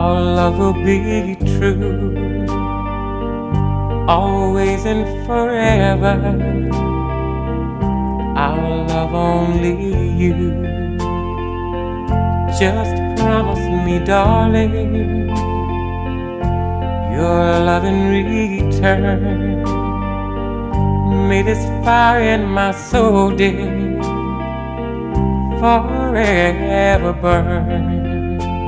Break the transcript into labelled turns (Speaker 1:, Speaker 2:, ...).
Speaker 1: Our love will be true, always and forever. I'll love only you. Just promise me, darling, your love in return. May this fire in my soul, dear, forever burn.